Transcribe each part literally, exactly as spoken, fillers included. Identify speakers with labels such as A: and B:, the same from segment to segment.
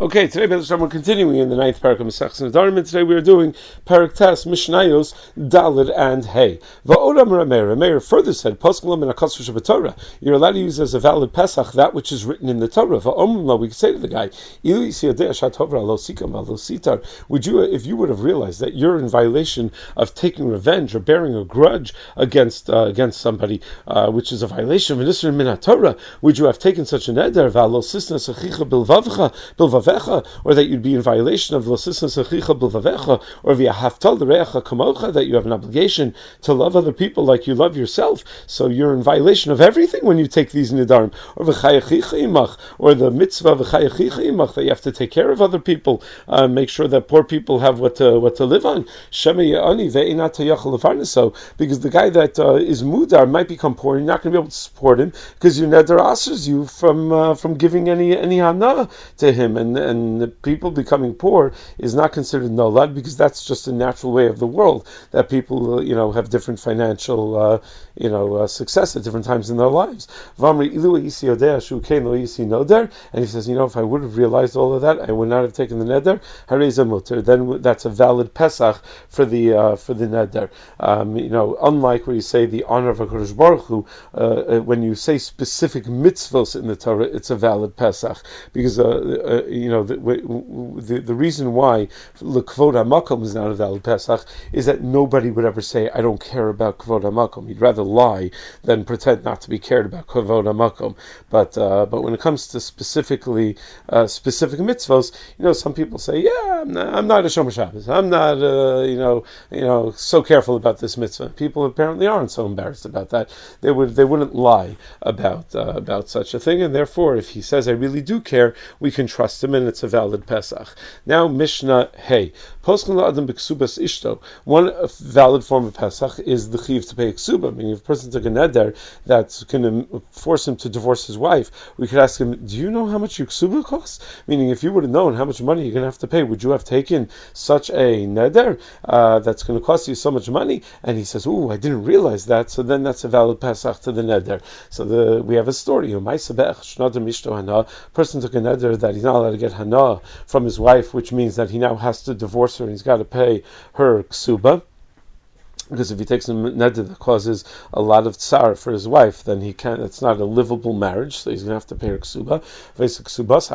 A: Okay, today we're continuing in the ninth parak of Masechtas Nedarim, and today we are doing parak Tes Mishnayos Daled and Hey. Va'odam Rameir. Rameir further said, "Poskelam in a Kosher Torah. You're allowed to use as a valid Pesach that which is written in the Torah." Va'omla, we could say to the guy, "Ilu yisiyadei ashat tovra lo sikam lo sitar." Would you, if you would have realized that you're in violation of taking revenge or bearing a grudge against uh, against somebody, uh, which is a violation of an Isser min Torah, would you have taken such an eder va'lo sisna sechicha bilvavcha bilvavcha? Or that you'd be in violation of l'sisna sechicha b'lvavecha, or via haftal l'reacha kamocha, that you have an obligation to love other people like you love yourself. So you're in violation of everything when you take these nidarim. Or v'chayachicha imach, or the mitzvah v'chayachicha imach, that you have to take care of other people, uh, make sure that poor people have what to, what to live on. Shema ya'ani ve'inat hayachal lefarneso, because the guy that uh, is mudar might become poor. You're not going to be able to support him because your neder asers you from uh, from giving any any hana to him. And and the people becoming poor is not considered nolad, because that's just a natural way of the world, that people, you know, have different financial, uh, you know, uh, success at different times in their lives. And he says, you know, if I would have realized all of that, I would not have taken the neder. Then that's a valid Pesach for the uh, for the neder. Um, you know, unlike where you say the honor of HaKadosh Baruch Hu, uh, when you say specific mitzvos in the Torah, it's a valid Pesach, because uh, uh, you know, the, the, the reason why Kvod HaMakom is not a valid Pesach is that nobody would ever say, I don't care about Kvod HaMakom. You'd rather lie than pretend not to be cared about Kvod HaMakom. But uh, but when it comes to specifically uh, specific mitzvos, you know, some people say, yeah, I'm not, I'm not a Shomer Shabbos. I'm not, uh, you know, you know, so careful about this mitzvah. People apparently aren't so embarrassed about that. They would they wouldn't lie about uh, about such a thing, and therefore, if he says, I really do care, we can trust him, and it's a valid Pesach. Now, Mishnah Hey. One valid form of Pesach is the chiv to pay ksuba, meaning if a person took a neder that's going to force him to divorce his wife, we could ask him, do you know how much your ksuba costs? Meaning, if you would have known how much money you're going to have to pay, would you have taken such a neder uh, that's going to cost you so much money? And he says, oh, I didn't realize that, so then that's a valid Pesach to the neder. So the, we have a story. A person took a neder that he's not allowed to get hana from his wife, which means that he now has to divorce her and he's got to pay her ksuba. Because if he takes a neder that causes a lot of tsar for his wife, then he can't. It's not a livable marriage, so he's going to have to pay her ksuba. But the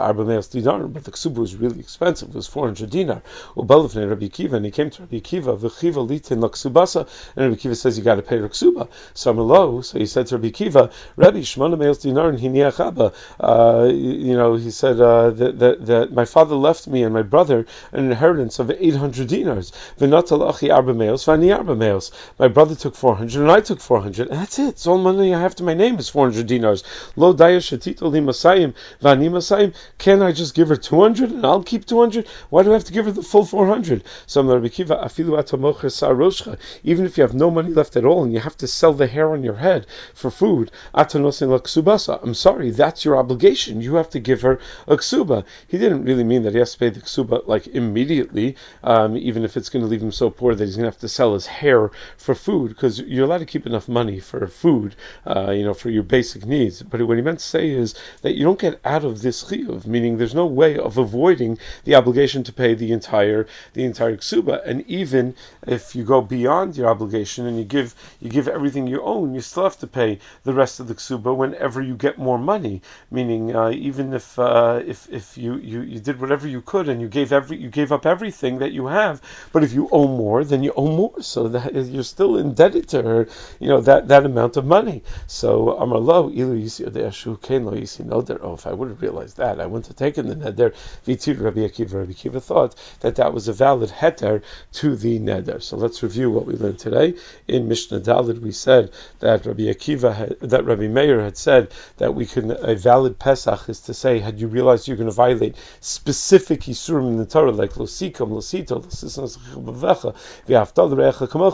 A: ksuba was really expensive; it was four hundred dinar. Rabbi Kiva, and he came to Rabbi Kiva. V'chiva litin laksubasa, and Rabbi Kiva says you got to pay her ksuba. Samelo, so he said to Rabbi Kiva, Rabbi Shmona me'els dinar and hiniachaba. You know, he said uh, that, that that my father left me and my brother an inheritance of eight hundred dinars. V'natalachi arba me'els v'ani arba me'els. My brother took four hundred and I took four hundred, and that's it. It's all money I have to my name is four hundred dinars. Lo daya shatito li masayim v'ani masayim. Can I just give her two hundred and I'll keep two hundred? Why do I have to give her the full four hundred? So Rabbi Kiva, afilu atamocher saroshcha. Even if you have no money left at all and you have to sell the hair on your head for food, atanosin laksubasa. I'm sorry, that's your obligation. You have to give her a ksuba. He didn't really mean that he has to pay the ksuba like immediately, um, even if it's going to leave him so poor that he's going to have to sell his hair for food, because you're allowed to keep enough money for food, uh, you know, for your basic needs. But what he meant to say is that you don't get out of this chiyuv, meaning there's no way of avoiding the obligation to pay the entire the entire ksuba. And even if you go beyond your obligation and you give you give everything you own, you still have to pay the rest of the ksuba whenever you get more money. Meaning, uh, even if uh, if if you, you, you did whatever you could and you gave every you gave up everything that you have, but if you owe more, then you owe more. So that you're still indebted to her, you know, that, that amount of money. So Amar Lo, Ilu Yisi Odeshu, Kain Lo Yisi Noder. Oh, if I would have realized that, I wouldn't have taken the neder. Vitir Rabbi Akiva. Rabbi Akiva thought that that was a valid heter to the neder. So let's review what we learned today. In Mishnah Daled, we said that Rabbi Akiva, had, that Rabbi Meir had said that we can, a valid Pesach is to say, had you realized you're going to violate specific Yisurim in the Torah, like Lo Sikam, Lo Sito, Lo Sisna Sechicha B'Vecha, V'Haftal Re'echa Kamocha,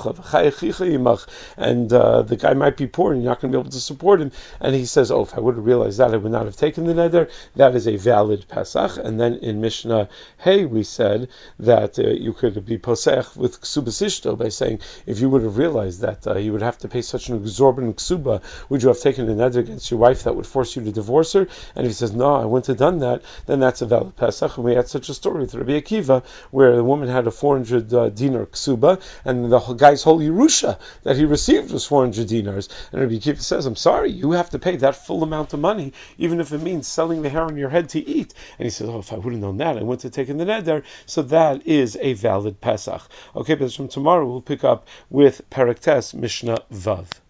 A: and uh, the guy might be poor and you're not going to be able to support him. And he says, oh, if I would have realized that, I would not have taken the neder. That is a valid Pesach. And then in Mishnah Hey, we said that uh, you could be posech with ksubas ishto by saying, if you would have realized that uh, you would have to pay such an exorbitant ksuba, would you have taken a neder against your wife that would force you to divorce her? And if he says, no, I wouldn't have done that, then that's a valid Pesach. And we had such a story with Rabbi Akiva, where the woman had a four hundred uh, dinar ksuba, and the guy's whole Yerusha that he received was four hundred dinars. And Rabbi Akiva says, I'm sorry, you have to pay that full amount of money, even if it means selling the hair on your head to eat. And he says, oh, if I would have known that, I wouldn't have taken the neder. So that is a valid Pesach. Okay, but from tomorrow we'll pick up with Perek Tes, Mishnah Vav.